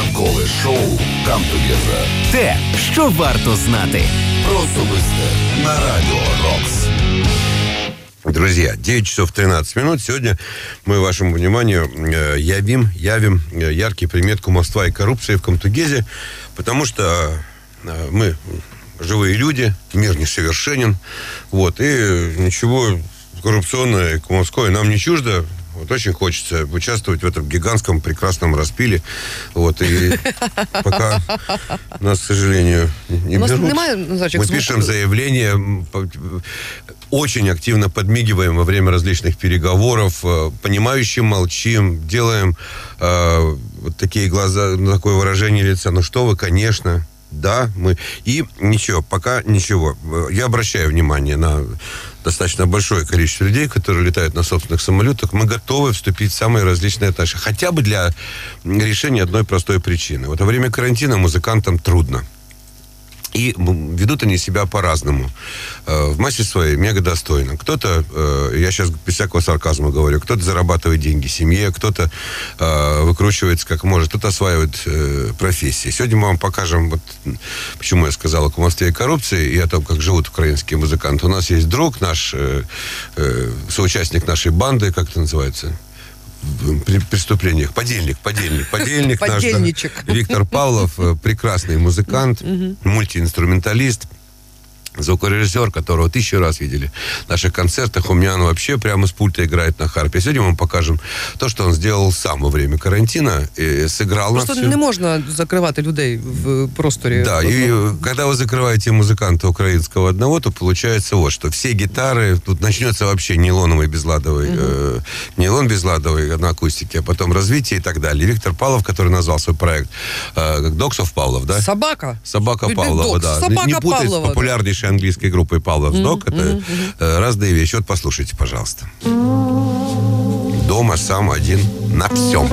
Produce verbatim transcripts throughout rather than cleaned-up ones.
Ранкове шоу «Come Together». Те, що варто знати. Про особисте на Радіо Рокс. Друзья, девять часов тринадцать минут. Сегодня мы вашему вниманию э, явим, явим э, яркий пример кумовства и коррупции в Комтугезе, потому что э, мы живые люди, мир несовершенен, вот, и ничего коррупционное и кумовское нам не чуждо. Вот очень хочется участвовать в этом гигантском прекрасном распиле. Вот, и пока нас, к сожалению, не берут, мы пишем заявление, очень активно подмигиваем во время различных переговоров, понимающе молчим, делаем э, вот такие глаза, такое выражение лица. Ну что вы, конечно... Да, мы... И ничего, пока ничего. Я обращаю внимание на достаточно большое количество людей, которые летают на собственных самолетах. Мы готовы вступить в самые различные отношения. Хотя бы для решения одной простой причины. Вот во время карантина музыкантам трудно. И ведут они себя по-разному. В массе своей мега достойно. Кто-то, я сейчас без всякого сарказма говорю, кто-то зарабатывает деньги семье, кто-то выкручивается как может, кто-то осваивает профессии. Сегодня мы вам покажем, вот, почему я сказал о кумовстве и коррупции, и о том, как живут украинские музыканты. У нас есть друг наш, соучастник нашей банды, как это называется? При преступлениях. Подельник, подельник, подельник. Подельничек. Наш, да, Виктор Павлов, прекрасный музыкант, мультиинструменталист, звукорежиссер, которого тысячу раз видели в наших концертах. У меня он вообще прямо с пульта играет на харпе. Сегодня мы вам покажем то, что он сделал сам во время карантина. И сыграл на Просто не можна закривати людей в просторі. Да, и когда вы закрываете музыканта украинского одного, то получается вот что. Все гитары, тут начнется вообще нейлоновый безладовый, угу. э, нейлон безладовый на акустике, а потом развитие и так далее. Виктор Павлов, который назвал свой проект э, как Dogs of Pavlov, да? Собака. Собака Павлова, да. Собака не путать Павлова, с популярнейшей английской группой Pavlov's Dog. Mm-hmm. Это mm-hmm. разные вещи. Вот послушайте, пожалуйста. Дома сам один на всем.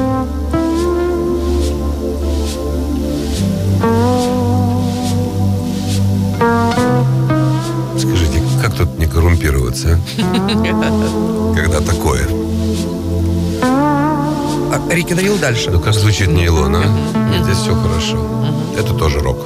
Скажите, как тут не коррумпироваться, а? Когда такое? А Рики Дарил дальше. Ну, как звучит нейлон, а? Mm-hmm. Здесь все хорошо. Mm-hmm. Это тоже рок.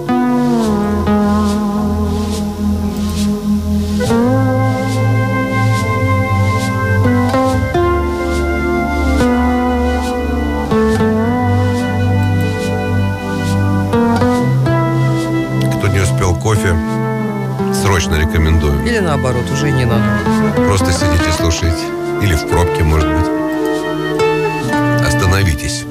Кофе срочно рекомендую. Или наоборот, уже не надо. Просто сидите, слушайте. Или в пробке, может быть. Остановитесь.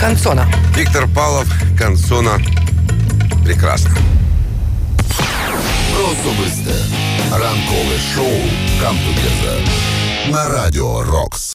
Канцона. Виктор Павлов, Канцона. Прекрасно. Особисте ранкове шоу «Камтугеза» на Радіо Рокс.